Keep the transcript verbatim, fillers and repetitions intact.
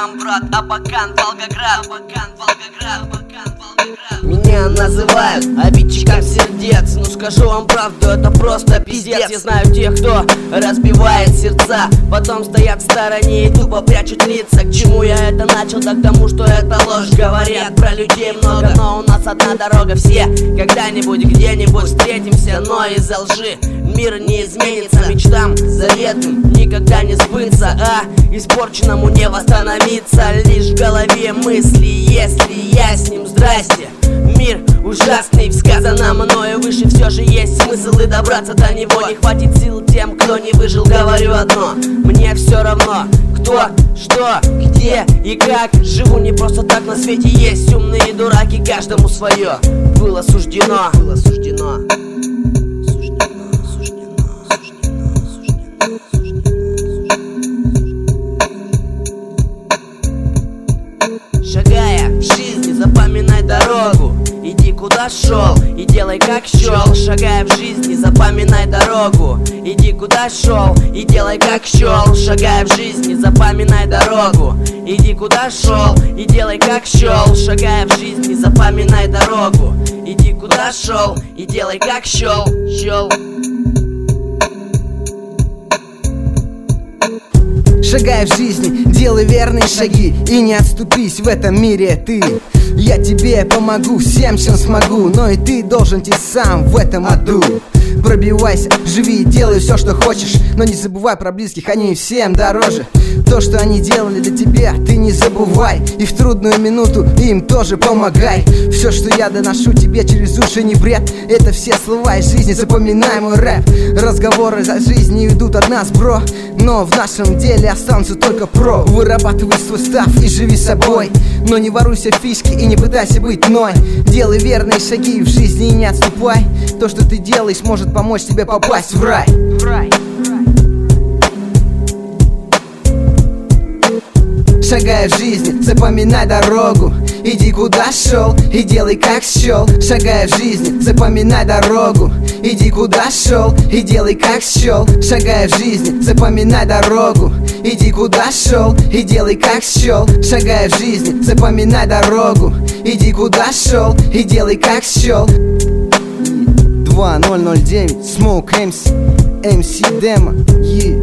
там, брат, Абакан, Волгоград, Абакан, Волгоград, Абакан, Волгоград. Меня называют обидчиком сердец, но скажу вам правду, это просто пиздец. Я знаю тех, кто разбивает сердца, потом стоят в стороне и тупо прячут лица. К чему я это начал? Да к тому, что это ложь. Говорят про людей много, но у нас одна дорога. Все когда-нибудь где-нибудь встретимся, но из-за лжи мир не изменится. Мечтам заветным никогда не сбыться, а испорченному не восстановиться. Лишь в голове мысли, если я с ним, здрасте. Мир ужасный, сказано мною выше, все же есть смысл и добраться до него. Не хватит сил тем, кто не выжил, говорю одно: мне все равно, кто, что, где и как. Живу не просто так, на свете есть умные дураки. Каждому свое было суждено, было суждено. Шагая в жизни, запоминай дорогу, иди куда шел и делай как счел. Шагая в жизни, запоминай дорогу, иди куда шел и делай как счел. Шагая в жизни, запоминай дорогу, иди куда шел и делай как счел. Шагая в жизни, запоминай дорогу, иди куда шел и делай как счел. Счел. Шагай в жизни, делай верные шаги и не отступись в этом мире ты. Я тебе помогу всем, чем смогу, но и ты должен идти сам в этом аду. Пробивайся, живи, делай все, что хочешь, но не забывай про близких, они всем дороже. То, что они делали для тебя, ты не забывай, и в трудную минуту им тоже помогай. Все, что я доношу тебе через уши, не бред, это все слова из жизни, запоминай мой рэп. Разговоры за жизнь идут от нас, бро, но в нашем деле останутся только про. Вырабатывай свой став и живи собой, но не воруйся в фишки и не пытайся быть мной. Делай верные шаги в жизни и не отступай. То, что ты делаешь, может помочь тебе попасть в рай. Шагай в жизни, запоминай дорогу, иди куда шел и делай как счел. Шагай в жизни, запоминай дорогу, иди куда шел и делай как счел. Шагай в жизни, запоминай дорогу, иди куда шел и делай как счел. Шагай в жизни, запоминай дорогу, иди куда шел и делай как счел. два ноль ноль девять Smoke эм си, эм си Demo, yeah.